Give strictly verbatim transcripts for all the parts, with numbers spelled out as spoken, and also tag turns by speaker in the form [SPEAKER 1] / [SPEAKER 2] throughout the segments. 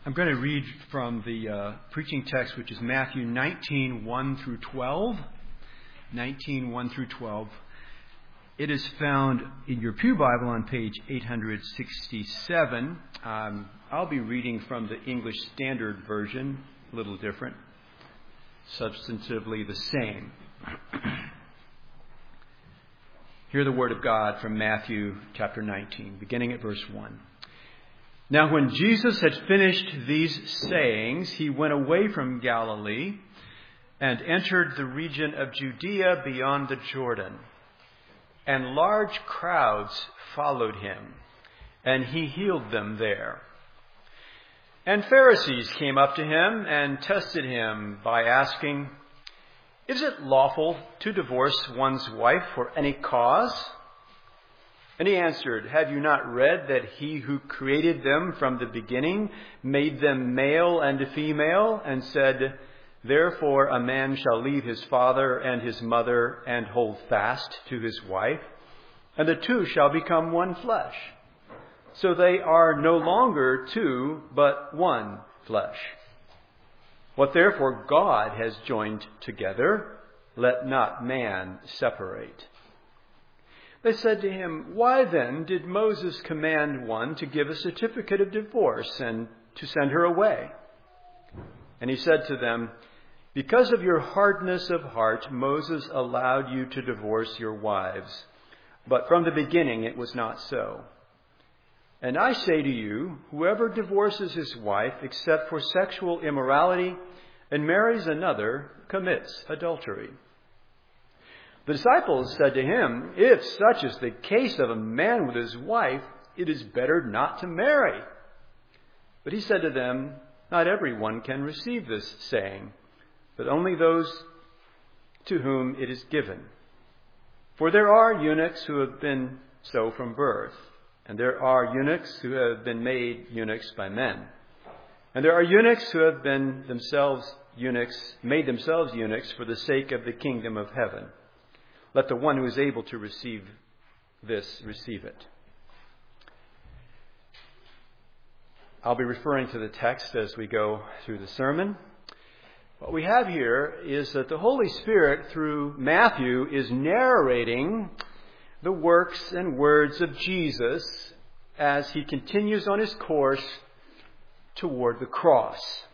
[SPEAKER 1] I'm going to read from the uh, preaching text, which is Matthew nineteen, one through twelve. nineteen, one through twelve. It is found in your Pew Bible on page eight sixty-seven. Um, I'll be reading from the English Standard Version, a little different, substantively the same. Hear the word of God from Matthew chapter nineteen, beginning at verse one. Now when Jesus had finished these sayings, he went away from Galilee and entered the region of Judea beyond the Jordan. And large crowds followed him, and he healed them there. And Pharisees came up to him and tested him by asking, "Is it lawful to divorce one's wife for any cause?" And he answered, "Have you not read that he who created them from the beginning made them male and female, and said, 'Therefore a man shall leave his father and his mother and hold fast to his wife, and the two shall become one flesh.' So they are no longer two, but one flesh. What therefore God has joined together, let not man separate." They said to him, "Why then did Moses command one to give a certificate of divorce and to send her away?" And he said to them, "Because of your hardness of heart, Moses allowed you to divorce your wives. But from the beginning it was not so. And I say to you, whoever divorces his wife except for sexual immorality and marries another commits adultery." The disciples said to him, "If such is the case of a man with his wife, it is better not to marry." But he said to them, "Not everyone can receive this saying, but only those to whom it is given. For there are eunuchs who have been so from birth, and there are eunuchs who have been made eunuchs by men, and there are eunuchs who have been themselves eunuchs, made themselves eunuchs for the sake of the kingdom of heaven. Let the one who is able to receive this receive it." I'll be referring to the text as we go through the sermon. What we have here is that the Holy Spirit, through Matthew, is narrating the works and words of Jesus as he continues on his course toward the cross.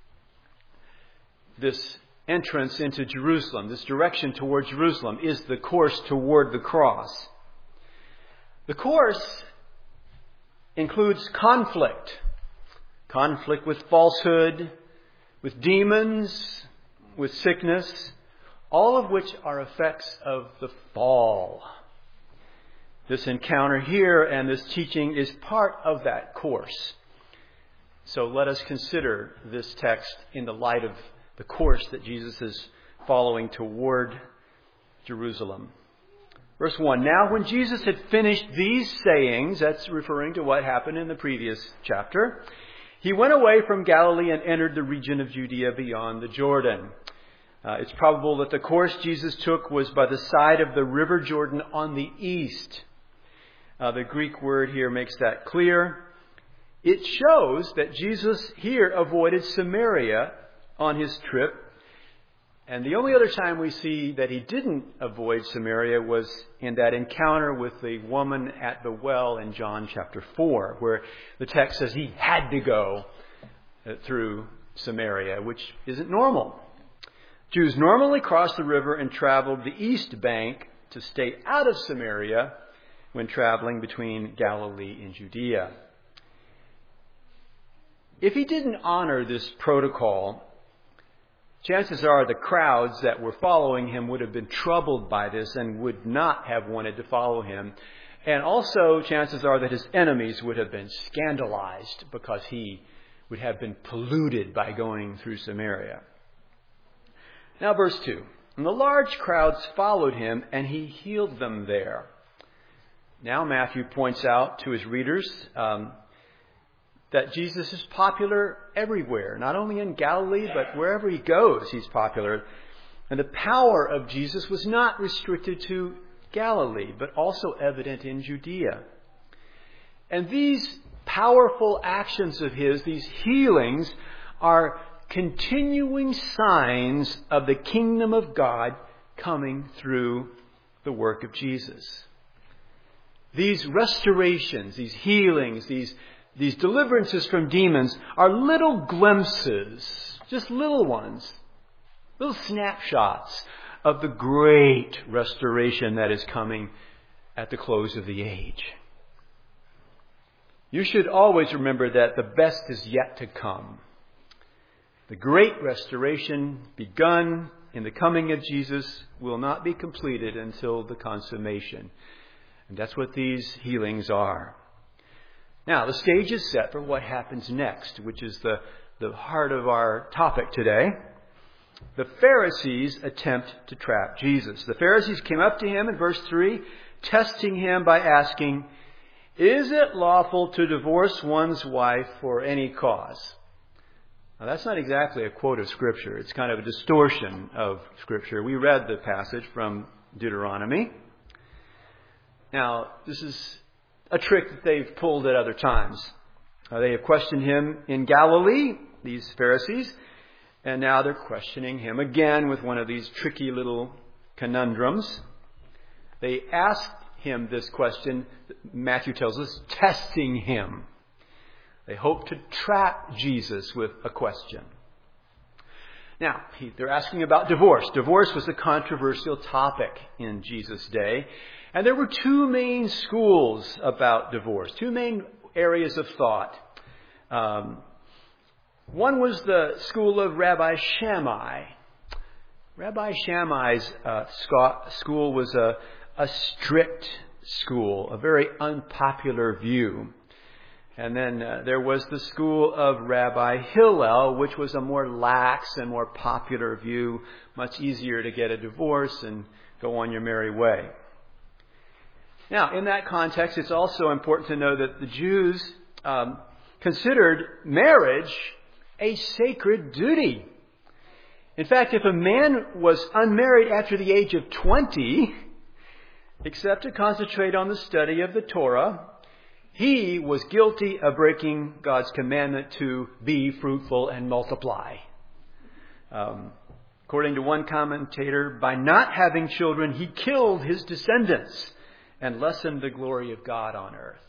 [SPEAKER 1] This entrance into Jerusalem, this direction toward Jerusalem, is the course toward the cross. The course includes conflict. Conflict with falsehood, with demons, with sickness, all of which are effects of the fall. This encounter here and this teaching is part of that course. So let us consider this text in the light of the course that Jesus is following toward Jerusalem. Verse one, now when Jesus had finished these sayings, that's referring to what happened in the previous chapter, he went away from Galilee and entered the region of Judea beyond the Jordan. Uh, it's probable that the course Jesus took was by the side of the river Jordan on the east. Uh, the Greek word here makes that clear. It shows that Jesus here avoided Samaria on his trip. And the only other time we see that he didn't avoid Samaria was in that encounter with the woman at the well in John chapter four, where the text says he had to go through Samaria, which isn't normal. Jews normally crossed the river and traveled the east bank to stay out of Samaria when traveling between Galilee and Judea. If he didn't honor this protocol, chances are the crowds that were following him would have been troubled by this and would not have wanted to follow him. And also chances are that his enemies would have been scandalized because he would have been polluted by going through Samaria. Now verse two. And the large crowds followed him, and he healed them there. Now Matthew points out to his readers um, that Jesus is popular everywhere, not only in Galilee, but wherever he goes, he's popular. And the power of Jesus was not restricted to Galilee, but also evident in Judea. And these powerful actions of His, these healings, are continuing signs of the kingdom of God coming through the work of Jesus. These restorations, these healings, these, these deliverances from demons are little glimpses, just little ones, little snapshots of the great restoration that is coming at the close of the age. You should always remember that the best is yet to come. The great restoration begun in the coming of Jesus will not be completed until the consummation. And that's what these healings are. Now, the stage is set for what happens next, which is the, the heart of our topic today. The Pharisees attempt to trap Jesus. The Pharisees came up to him in verse three, testing him by asking, "Is it lawful to divorce one's wife for any cause?" Now, that's not exactly a quote of Scripture. It's kind of a distortion of Scripture. We read the passage from Deuteronomy. Now, this is a trick that they've pulled at other times. Uh, they have questioned him in Galilee, these Pharisees, and now they're questioning him again with one of these tricky little conundrums. They asked him this question, Matthew tells us, testing him. They hope to trap Jesus with a question. Now, they're asking about divorce. Divorce was a controversial topic in Jesus' day. And there were two main schools about divorce, two main areas of thought. Um, one was the school of Rabbi Shammai. Rabbi Shammai's uh, school was a, a strict school, a very unpopular view. And then uh, there was the school of Rabbi Hillel, which was a more lax and more popular view, much easier to get a divorce and go on your merry way. Now, in that context, it's also important to know that the Jews um, considered marriage a sacred duty. In fact, if a man was unmarried after the age of twenty, except to concentrate on the study of the Torah, he was guilty of breaking God's commandment to be fruitful and multiply. Um, according to one commentator, by not having children, he killed his descendants and lessened the glory of God on earth.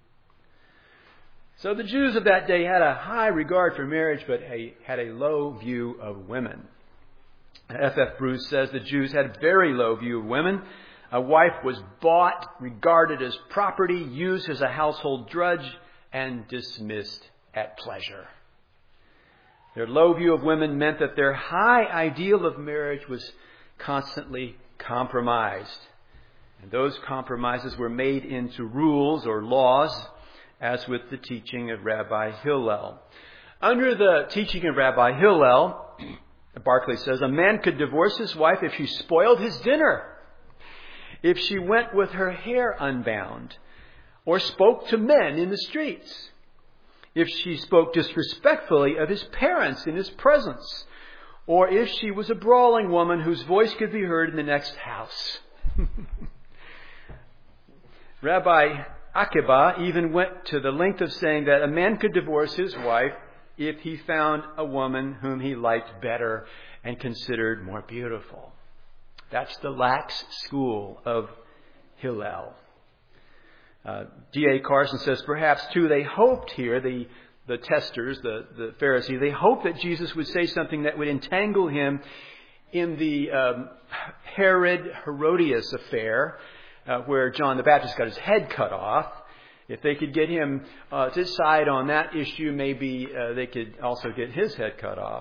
[SPEAKER 1] So the Jews of that day had a high regard for marriage, but had a low view of women. F F Bruce says the Jews had a very low view of women. A wife was bought, regarded as property, used as a household drudge, and dismissed at pleasure. Their low view of women meant that their high ideal of marriage was constantly compromised. And those compromises were made into rules or laws, as with the teaching of Rabbi Hillel. Under the teaching of Rabbi Hillel, Barclay says, a man could divorce his wife if she spoiled his dinner, if she went with her hair unbound, or spoke to men in the streets, if she spoke disrespectfully of his parents in his presence, or if she was a brawling woman whose voice could be heard in the next house. Rabbi Akiba even went to the length of saying that a man could divorce his wife if he found a woman whom he liked better and considered more beautiful. That's the lax school of Hillel. Uh, D A Carson says, perhaps, too, they hoped here, the, the testers, the, the Pharisees, they hoped that Jesus would say something that would entangle him in the um, Herod Herodias affair, uh, where John the Baptist got his head cut off. If they could get him uh, to decide on that issue, maybe uh, they could also get his head cut off.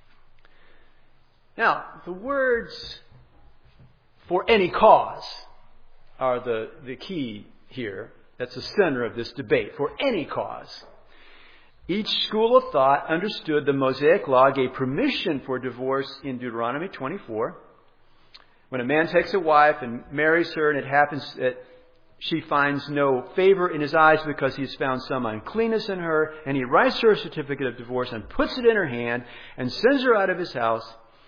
[SPEAKER 1] Now, the words "for any cause" are the, the key here. That's the center of this debate. For any cause. Each school of thought understood the Mosaic law gave permission for divorce in Deuteronomy twenty-four. When a man takes a wife and marries her, and it happens that she finds no favor in his eyes because he's found some uncleanness in her, and he writes her a certificate of divorce and puts it in her hand and sends her out of his house.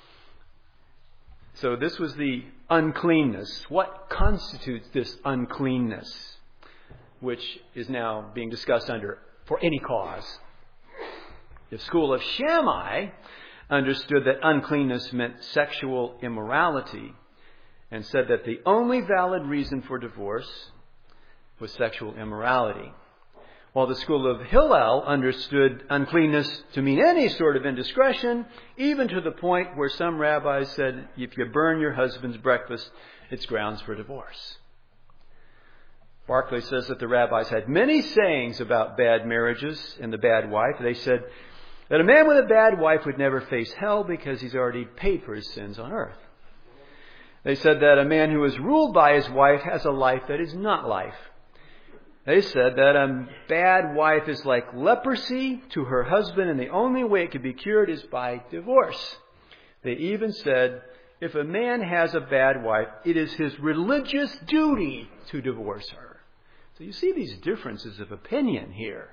[SPEAKER 1] So this was the uncleanness. What constitutes this uncleanness, which is now being discussed under for any cause. The school of Shammai understood that uncleanness meant sexual immorality and said that the only valid reason for divorce was sexual immorality. While the school of Hillel understood uncleanness to mean any sort of indiscretion, even to the point where some rabbis said, if you burn your husband's breakfast, it's grounds for divorce. Barclay says that the rabbis had many sayings about bad marriages and the bad wife. They said that a man with a bad wife would never face hell because he's already paid for his sins on earth. They said that a man who is ruled by his wife has a life that is not life. They said that a bad wife is like leprosy to her husband, and the only way it can be cured is by divorce. They even said, if a man has a bad wife, it is his religious duty to divorce her. So you see these differences of opinion here.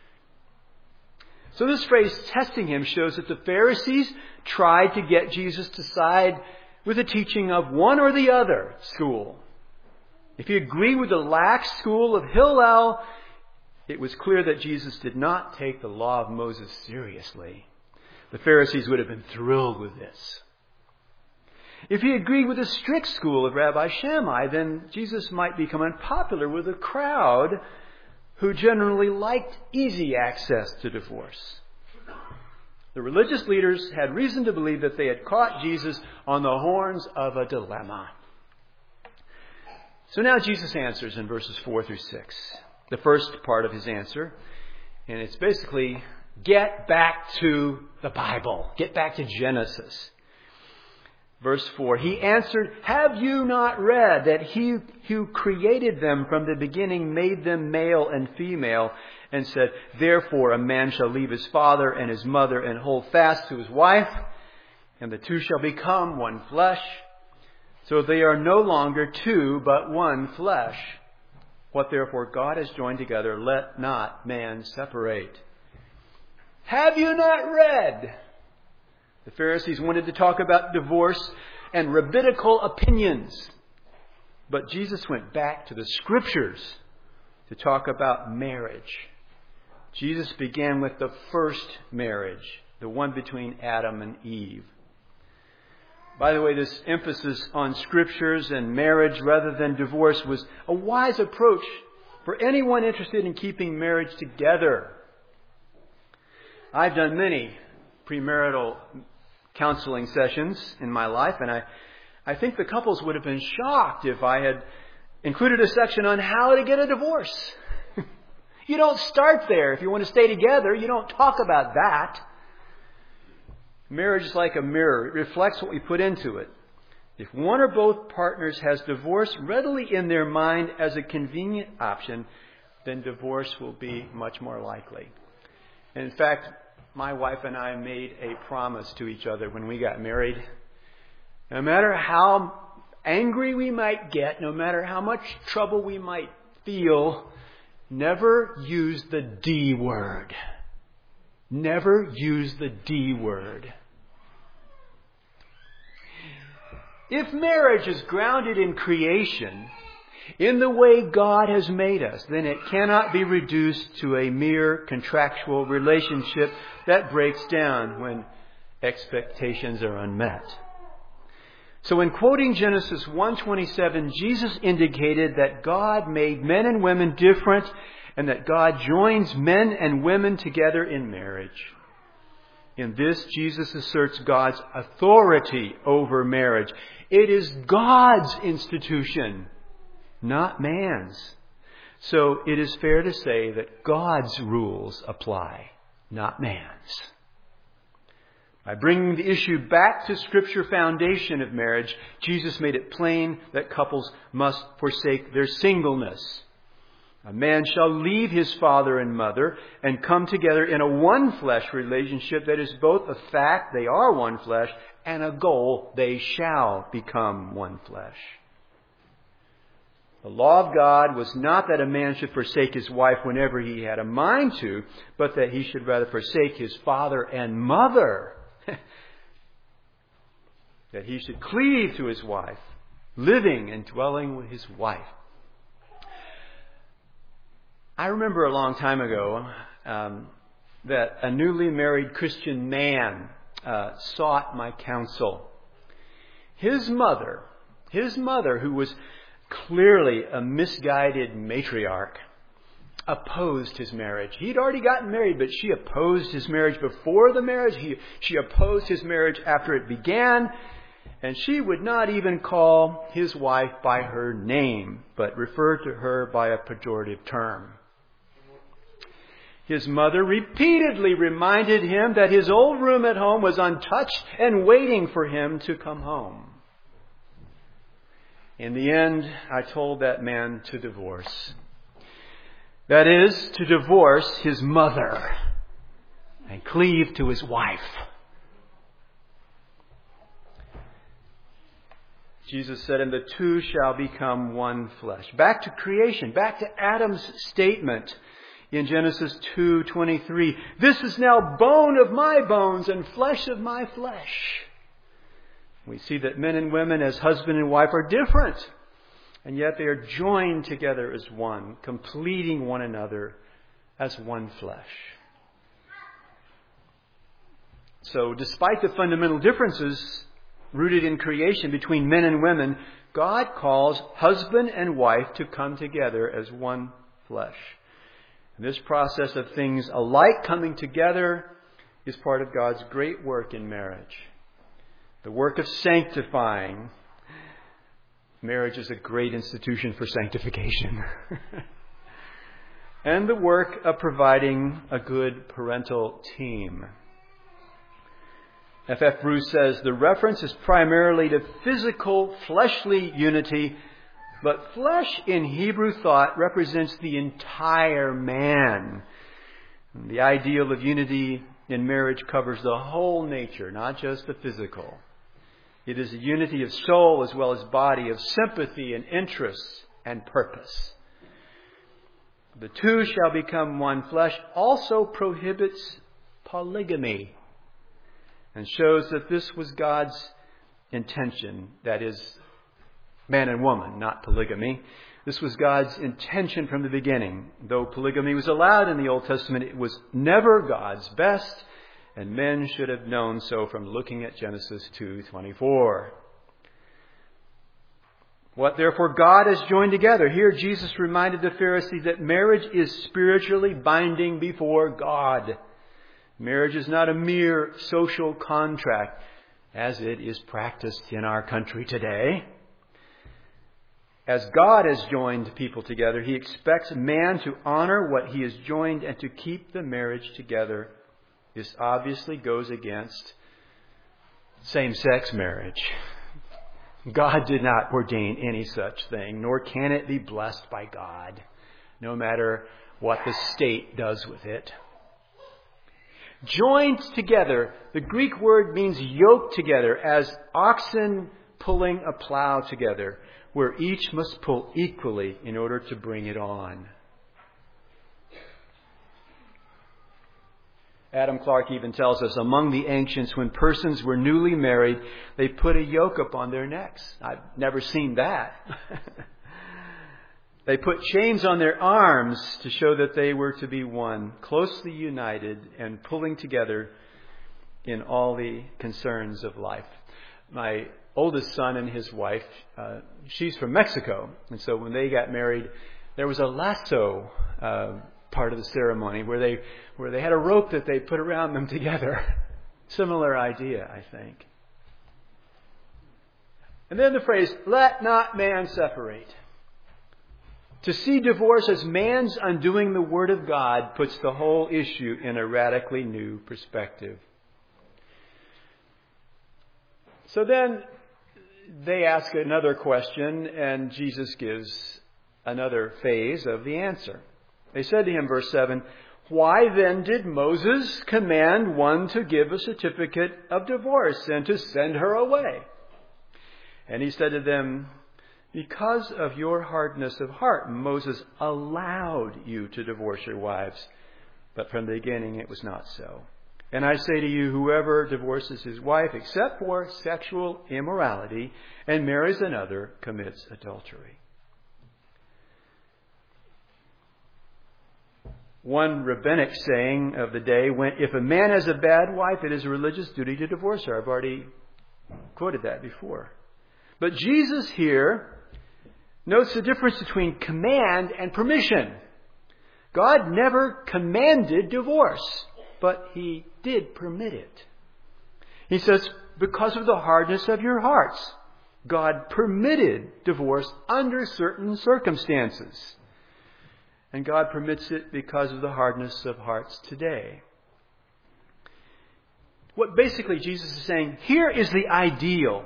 [SPEAKER 1] So this phrase, testing him, shows that the Pharisees tried to get Jesus to side with the teaching of one or the other school. If he agreed with the lax school of Hillel, it was clear that Jesus did not take the law of Moses seriously. The Pharisees would have been thrilled with this. If he agreed with the strict school of Rabbi Shammai, then Jesus might become unpopular with a crowd who generally liked easy access to divorce. The religious leaders had reason to believe that they had caught Jesus on the horns of a dilemma. So now Jesus answers in verses four through six. The first part of his answer, and it's basically, get back to the Bible. Get back to Genesis. Verse four, he answered, have you not read that he who created them from the beginning made them male and female, and said, therefore a man shall leave his father and his mother and hold fast to his wife, and the two shall become one flesh. So they are no longer two, but one flesh. What therefore God has joined together, let not man separate. Have you not read? The Pharisees wanted to talk about divorce and rabbinical opinions. But Jesus went back to the Scriptures to talk about marriage. Jesus began with the first marriage, the one between Adam and Eve. By the way, this emphasis on Scriptures and marriage rather than divorce was a wise approach for anyone interested in keeping marriage together. I've done many premarital counseling sessions in my life, and I, I think the couples would have been shocked if I had included a section on how to get a divorce. You don't start there. If you want to stay together, you don't talk about that. Marriage is like a mirror. It reflects what we put into it. If one or both partners has divorce readily in their mind as a convenient option, then divorce will be much more likely. And in fact, my wife and I made a promise to each other when we got married. No matter how angry we might get, no matter how much trouble we might feel, never use the D word. Never use the D word. If marriage is grounded in creation, in the way God has made us, then it cannot be reduced to a mere contractual relationship that breaks down when expectations are unmet. So in quoting Genesis one twenty-seven, Jesus indicated that God made men and women different and that God joins men and women together in marriage. In this, Jesus asserts God's authority over marriage. It is God's institution, not man's. So it is fair to say that God's rules apply, not man's. By bringing the issue back to Scripture foundation of marriage, Jesus made it plain that couples must forsake their singleness. A man shall leave his father and mother and come together in a one-flesh relationship that is both a fact, they are one flesh, and a goal, they shall become one flesh. The law of God was not that a man should forsake his wife whenever he had a mind to, but that he should rather forsake his father and mother. That he should cleave to his wife, living and dwelling with his wife. I remember a long time ago, um, that a newly married Christian man uh, sought my counsel. His mother, his mother, who was clearly a misguided matriarch, opposed his marriage. He'd already gotten married, but she opposed his marriage before the marriage. He, she opposed his marriage after it began. And she would not even call his wife by her name, but refer to her by a pejorative term. His mother repeatedly reminded him that his old room at home was untouched and waiting for him to come home. In the end, I told that man to divorce. That is, to divorce his mother and cleave to his wife. Jesus said, and the two shall become one flesh. Back to creation, back to Adam's statement in Genesis two twenty-three. This is now bone of my bones and flesh of my flesh. We see that men and women as husband and wife are different, and yet they are joined together as one, completing one another as one flesh. So despite the fundamental differences rooted in creation between men and women, God calls husband and wife to come together as one flesh. And this process of things alike coming together is part of God's great work in marriage. The work of sanctifying. Marriage is a great institution for sanctification. And the work of providing a good parental team. F F Bruce says, the reference is primarily to physical, fleshly unity, but flesh in Hebrew thought represents the entire man. And the ideal of unity in marriage covers the whole nature, not just the physical. It is a unity of soul as well as body, of sympathy and interests and purpose. The two shall become one flesh also prohibits polygamy, and shows that this was God's intention. That is, man and woman, not polygamy. This was God's intention from the beginning. Though polygamy was allowed in the Old Testament, it was never God's best, and men should have known so from looking at Genesis two twenty-four. What therefore God has joined together. Here Jesus reminded the Pharisees that marriage is spiritually binding before God. Marriage is not a mere social contract, as it is practiced in our country today. As God has joined people together, He expects man to honor what He has joined and to keep the marriage together. This obviously goes against same-sex marriage. God did not ordain any such thing, nor can it be blessed by God, no matter what the state does with it. Joined together, the Greek word means yoked together, as oxen pulling a plow together, where each must pull equally in order to bring it on. Adam Clarke even tells us, among the ancients, when persons were newly married, they put a yoke upon their necks. I've never seen that. They put chains on their arms to show that they were to be one, closely united and pulling together in all the concerns of life. My oldest son and his wife, uh, she's from Mexico. And so when they got married, there was a lasso uh, part of the ceremony where they where they had a rope that they put around them together. Similar idea, I think. And then the phrase, let not man separate. To see divorce as man's undoing the Word of God puts the whole issue in a radically new perspective. So then they ask another question, and Jesus gives another phase of the answer. They said to him, verse seven, why then did Moses command one to give a certificate of divorce and to send her away? And he said to them, because of your hardness of heart, Moses allowed you to divorce your wives. But from the beginning it was not so. And I say to you, whoever divorces his wife except for sexual immorality and marries another commits adultery. One rabbinic saying of the day went, if a man has a bad wife, it is a religious duty to divorce her. I've already quoted that before. But Jesus here notes the difference between command and permission. God never commanded divorce, but He did permit it. He says, because of the hardness of your hearts, God permitted divorce under certain circumstances. And God permits it because of the hardness of hearts today. What basically Jesus is saying, here is the ideal.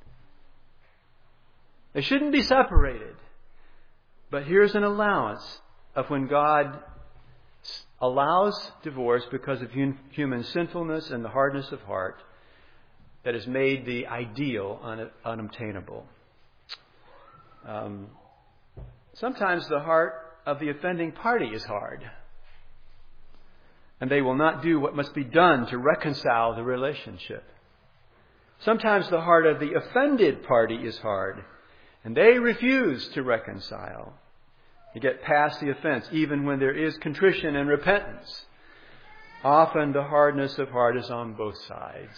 [SPEAKER 1] They shouldn't be separated. But here's an allowance of when God allows divorce because of human sinfulness and the hardness of heart that has made the ideal un- unobtainable. Um, sometimes the heart of the offending party is hard. And they will not do what must be done to reconcile the relationship. Sometimes the heart of the offended party is hard. And they refuse to reconcile. To get past the offense, even when there is contrition and repentance. Often the hardness of heart is on both sides.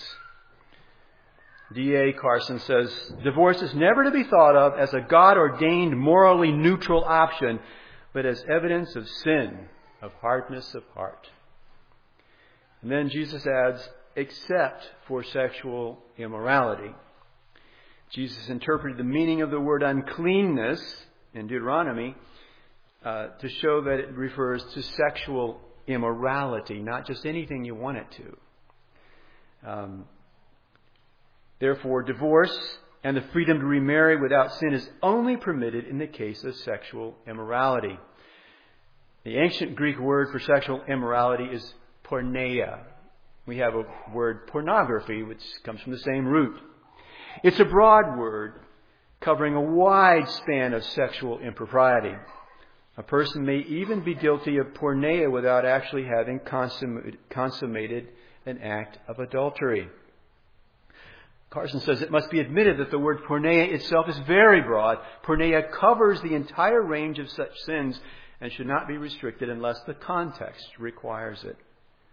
[SPEAKER 1] D A Carson says, divorce is never to be thought of as a God-ordained, morally neutral option, but as evidence of sin, of hardness of heart. And then Jesus adds, except for sexual immorality. Jesus interpreted the meaning of the word uncleanness in Deuteronomy uh, to show that it refers to sexual immorality, not just anything you want it to. Um, therefore, divorce and the freedom to remarry without sin is only permitted in the case of sexual immorality. The ancient Greek word for sexual immorality is porneia. We have a word pornography, which comes from the same root. It's a broad word covering a wide span of sexual impropriety. A person may even be guilty of porneia without actually having consummated an act of adultery. Carson says it must be admitted that the word porneia itself is very broad. Porneia covers the entire range of such sins and should not be restricted unless the context requires it.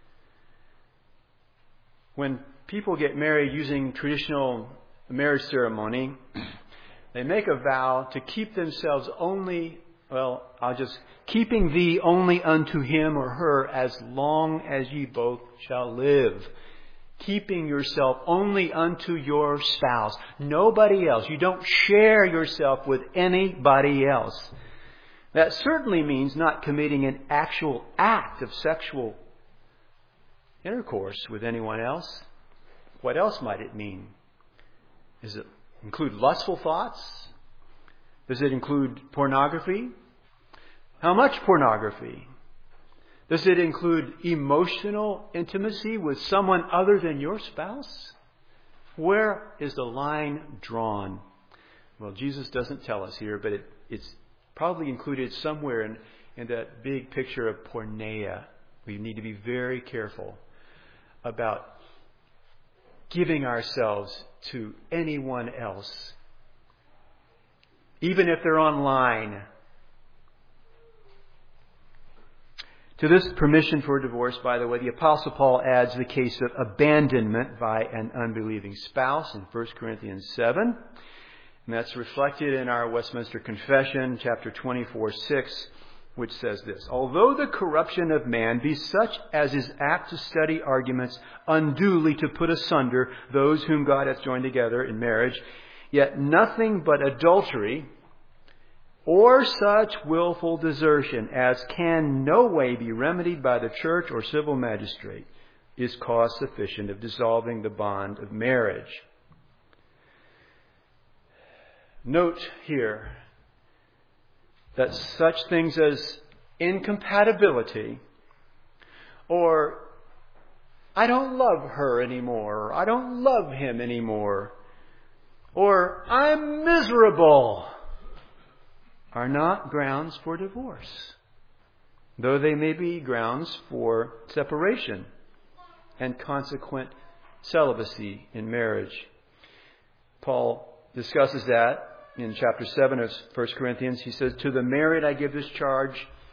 [SPEAKER 1] When people get married using traditional marriage ceremony, they make a vow to keep themselves only, well, I'll just, keeping thee only unto him or her as long as ye both shall live. Keeping yourself only unto your spouse. Nobody else. You don't share yourself with anybody else. That certainly means not committing an actual act of sexual intercourse with anyone else. What else might it mean? Does it include lustful thoughts? Does it include pornography? How much pornography? Does it include emotional intimacy with someone other than your spouse? Where is the line drawn? Well, Jesus doesn't tell us here, but it, it's probably included somewhere in, in that big picture of porneia. We need to be very careful about giving ourselves to anyone else, even if they're online. To this permission for divorce, by the way, the Apostle Paul adds the case of abandonment by an unbelieving spouse in First Corinthians seven. And that's reflected in our Westminster Confession, chapter twenty-four, six, which says this: although the corruption of man be such as is apt to study arguments unduly to put asunder those whom God hath joined together in marriage, yet nothing but adultery or such willful desertion as can no way be remedied by the church or civil magistrate is cause sufficient of dissolving the bond of marriage. Note here that such things as incompatibility, or I don't love her anymore, or I don't love him anymore, or I'm miserable, are not grounds for divorce, though they may be grounds for separation and consequent celibacy in marriage. Paul discusses that in chapter seven of First Corinthians. He says, to the married I give this charge,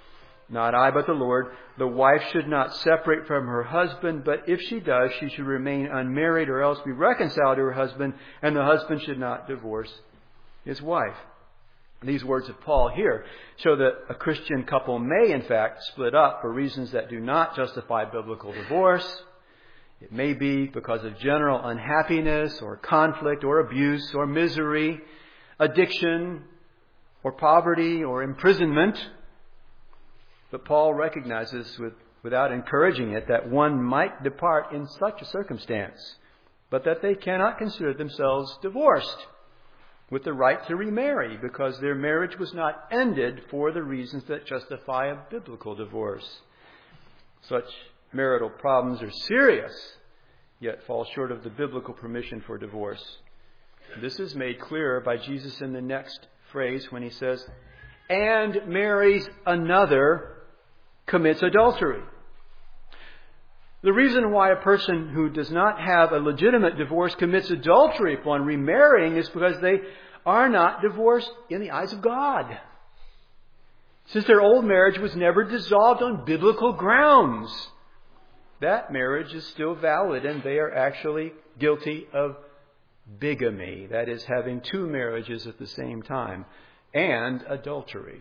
[SPEAKER 1] not I, but the Lord, the wife should not separate from her husband, but if she does, she should remain unmarried or else be reconciled to her husband, and the husband should not divorce his wife. These words of Paul here show that a Christian couple may, in fact, split up for reasons that do not justify biblical divorce. It may be because of general unhappiness or conflict or abuse or misery, addiction or poverty or imprisonment. But Paul recognizes with, without encouraging it that one might depart in such a circumstance, but that they cannot consider themselves divorced with the right to remarry because their marriage was not ended for the reasons that justify a biblical divorce. Such marital problems are serious, yet fall short of the biblical permission for divorce. This is made clearer by Jesus in the next phrase when he says, and marries another commits adultery. The reason why a person who does not have a legitimate divorce commits adultery upon remarrying is because they are not divorced in the eyes of God. Since their old marriage was never dissolved on biblical grounds, that marriage is still valid and they are actually guilty of bigamy, that is, having two marriages at the same time, and adultery.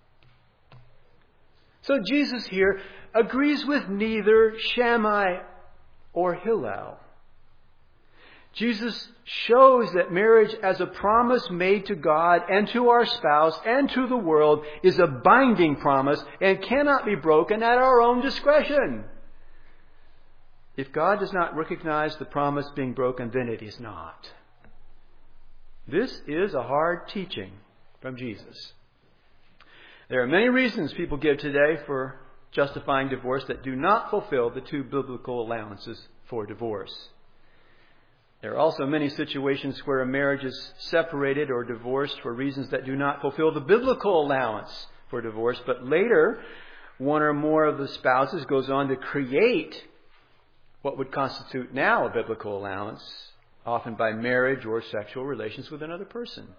[SPEAKER 1] So Jesus here agrees with neither Shammai or Hillel. Jesus shows that marriage as a promise made to God and to our spouse and to the world is a binding promise and cannot be broken at our own discretion. If God does not recognize the promise being broken, then it is not. This is a hard teaching from Jesus. There are many reasons people give today for justifying divorce that do not fulfill the two biblical allowances for divorce. There are also many situations where a marriage is separated or divorced for reasons that do not fulfill the biblical allowance for divorce, but later one or more of the spouses goes on to create what would constitute now a biblical allowance, often by marriage or sexual relations with another person.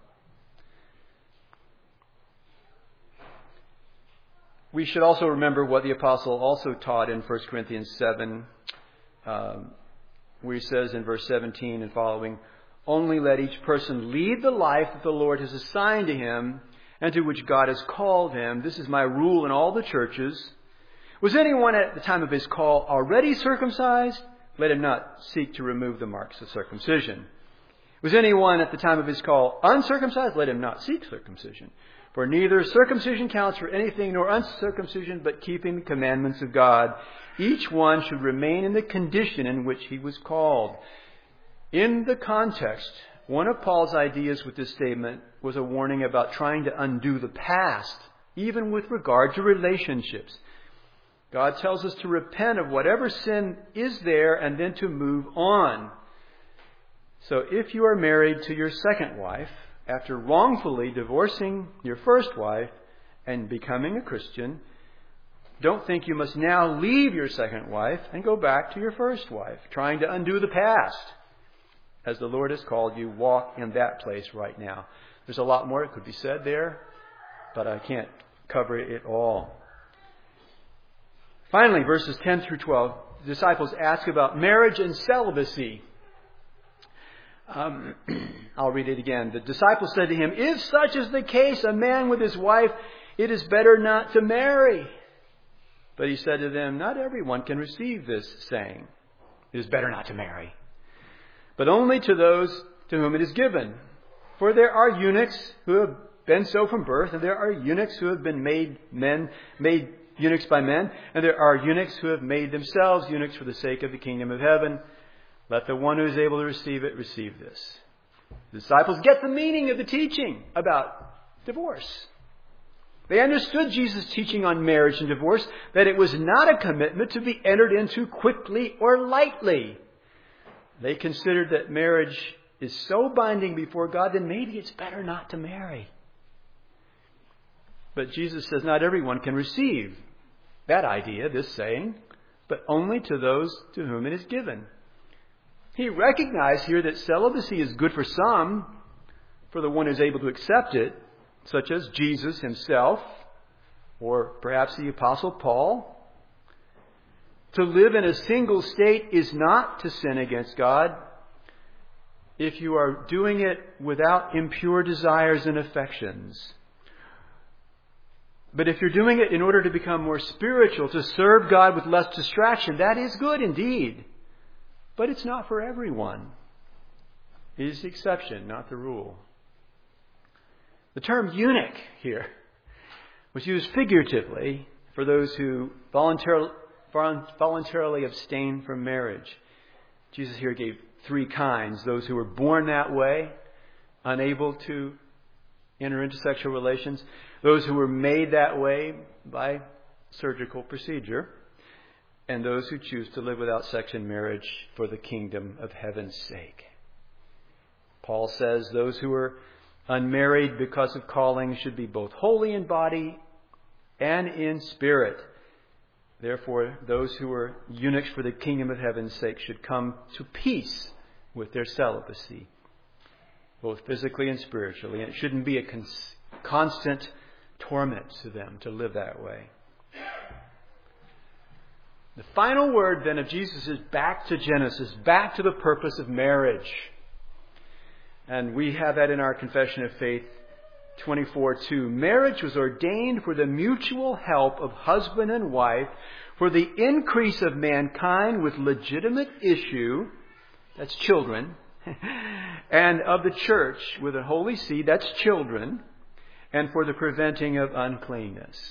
[SPEAKER 1] We should also remember what the apostle also taught in First Corinthians seven, um, where he says in verse seventeen and following, only let each person lead the life that the Lord has assigned to him and to which God has called him. This is my rule in all the churches. Was anyone at the time of his call already circumcised? Let him not seek to remove the marks of circumcision. Was anyone at the time of his call uncircumcised? Let him not seek circumcision. For neither circumcision counts for anything nor uncircumcision, but keeping the commandments of God. Each one should remain in the condition in which he was called. In the context, one of Paul's ideas with this statement was a warning about trying to undo the past, even with regard to relationships. God tells us to repent of whatever sin is there and then to move on. So if you are married to your second wife, after wrongfully divorcing your first wife and becoming a Christian, don't think you must now leave your second wife and go back to your first wife, trying to undo the past. As the Lord has called you, walk in that place right now. There's a lot more that could be said there, but I can't cover it all. Finally, verses ten through twelve, the disciples ask about marriage and celibacy. Um, I'll read it again. The disciples said to him, if such is the case, a man with his wife, it is better not to marry. But he said to them, not everyone can receive this saying, it is better not to marry, but only to those to whom it is given. For there are eunuchs who have been so from birth, and there are eunuchs who have been made men, made eunuchs by men, and there are eunuchs who have made themselves eunuchs for the sake of the kingdom of heaven. Let the one who is able to receive it receive this. The disciples get the meaning of the teaching about divorce. They understood Jesus' teaching on marriage and divorce, that it was not a commitment to be entered into quickly or lightly. They considered that marriage is so binding before God, then maybe it's better not to marry. But Jesus says not everyone can receive that idea, this saying, but only to those to whom it is given. He recognized here that celibacy is good for some, for the one who's able to accept it, such as Jesus himself, or perhaps the Apostle Paul. To live in a single state is not to sin against God if you are doing it without impure desires and affections. But if you're doing it in order to become more spiritual, to serve God with less distraction, that is good indeed. But it's not for everyone. It is the exception, not the rule. The term eunuch here was used figuratively for those who voluntarily, voluntarily abstain from marriage. Jesus here gave three kinds: those who were born that way, unable to enter into sexual relations; those who were made that way by surgical procedure; and those who choose to live without sex and marriage for the kingdom of heaven's sake. Paul says those who are unmarried because of calling should be both holy in body and in spirit. Therefore, those who are eunuchs for the kingdom of heaven's sake should come to peace with their celibacy, both physically and spiritually. And it shouldn't be a cons- constant torment to them to live that way. The final word then of Jesus is back to Genesis, back to the purpose of marriage. And we have that in our Confession of Faith twenty-four two. Marriage was ordained for the mutual help of husband and wife, for the increase of mankind with legitimate issue, that's children, and of the church with a holy seed, that's children, and for the preventing of uncleanness.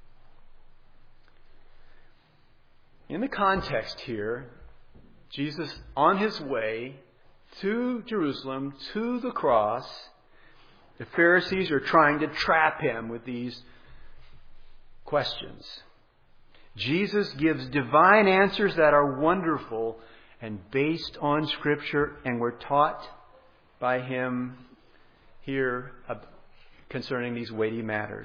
[SPEAKER 1] In the context here, Jesus, on his way to Jerusalem, to the cross, the Pharisees are trying to trap him with these questions. Jesus gives divine answers that are wonderful and based on Scripture, and we're taught by him here concerning these weighty matters.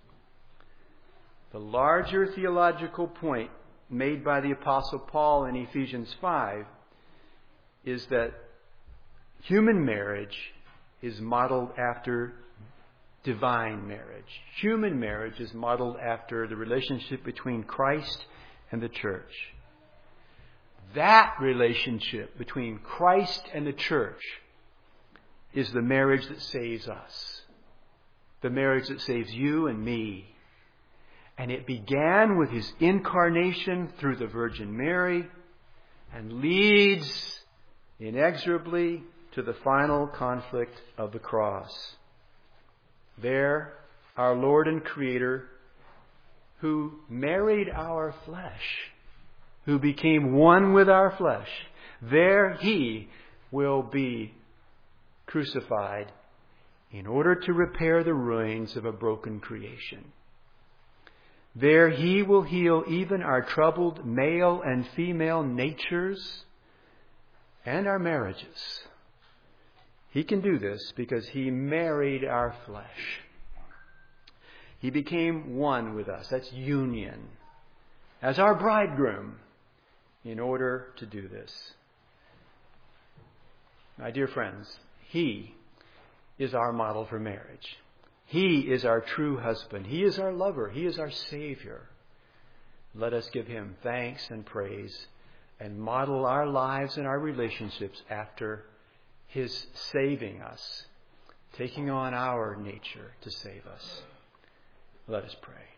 [SPEAKER 1] The larger theological point made by the Apostle Paul in Ephesians five is that human marriage is modeled after divine marriage. Human marriage is modeled after the relationship between Christ and the church. That relationship between Christ and the church is the marriage that saves us. The marriage that saves you and me. And it began with his incarnation through the Virgin Mary and leads inexorably to the final conflict of the cross. There, our Lord and Creator, who married our flesh, who became one with our flesh, there he will be crucified in order to repair the ruins of a broken creation. There he will heal even our troubled male and female natures and our marriages. He can do this because he married our flesh. He became one with us. That's union. As our bridegroom in order to do this. My dear friends, he is our model for marriage. He is our true husband. He is our lover. He is our Savior. Let us give him thanks and praise and model our lives and our relationships after his saving us, taking on our nature to save us. Let us pray.